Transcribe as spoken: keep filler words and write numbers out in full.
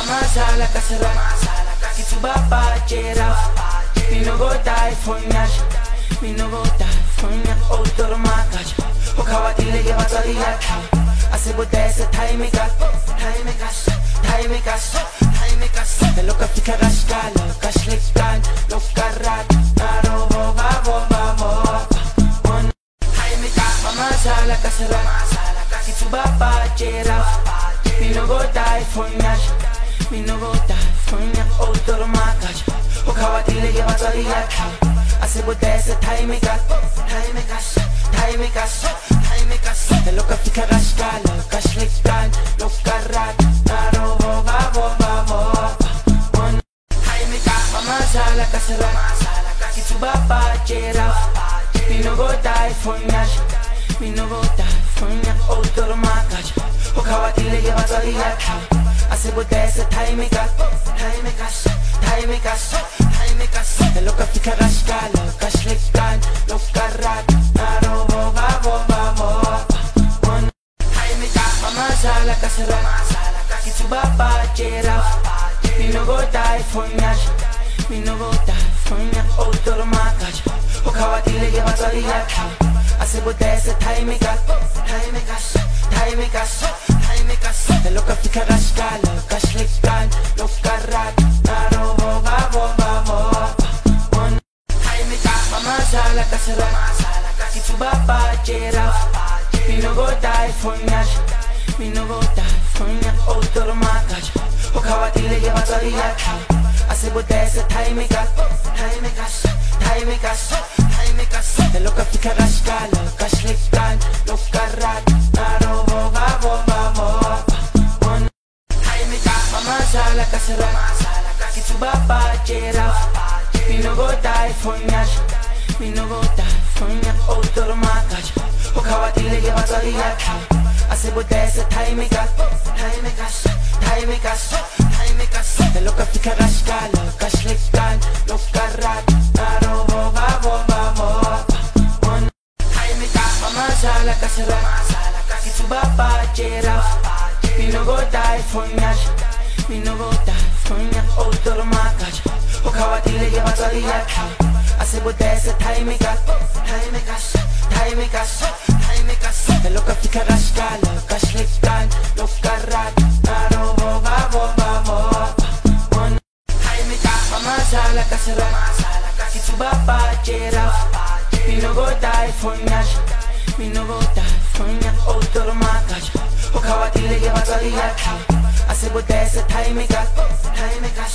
Masala kasara, kituba pa chera. Me no go die for ya, me no go die for ya. Oh dorma kaja, okawati lege matari yaka. Asebo desa time gas, time gas, time gas, time gas. Loka fika gashkala, gashlikan, loka rat, aro bova bova bova. Time gas, masala kasara, kituba pa chera. Me no go die for ya, me no go die for ya. Oh dorma kaja, okawati lege matari yaka. Asebo desa time gas, time gas, time gas, time gas. Loka fika gashkala, gashlikan, loka rat, aro bova bova bova. Time gas, masala kasara, kituba pa chera. Me no go die for ya, me no go die for ya. Oh dorma kaja, okawati lege matari yaka. Asebo desa time gas, time gas, time gas, time gas. Loka fika gashkala, gashlikan, loka rat, aro bova bova bova. Time gas, masala kasara, kituba pa chera. Me no go die for ya, me no go die for ya. Oh dorma kaja, okawati lege matari yaka. Asebo desa time gas, time gas, time gas, time gas. Loka fika gashkala, gashlikan, loka rat, aro bova bova bova. Time gas, masala kasara, kituba pa chera. Me no go die for ya, me no go die for ya. Oh dorma kaja, okawati lege matari yaka. Asebo desa time gas, time gas, time gas, time gas. Loka fika gashkala, gashlikan, loka rat, aro bova bova bova. Time gas, masala kasara, kituba pa chera. Me no go die for ya, me no go die for ya. Oh dorma kaja, okawati lege matari yaka. Asebo desa time gas, time gas, time gas, time gas. Loka fika gashkala, gashlikan, loka rat, aro bova bova bova. Time gas, masala kasara, kituba pa chera. Me no go die for ya, me no go die for ya. Oh dorma kaja, okawati lege matari yaka. Asebo desa time gas, time gas, time gas, time gas. Loka fika gashkala, gashlikan, loka rat, aro bova bova bova. Time gas, masala kasara, kituba pa chera. Me no go die for ya, me no go die for ya. Oh dorma kaja, okawati lege matari yaka. Asebo desa time gas, time gas,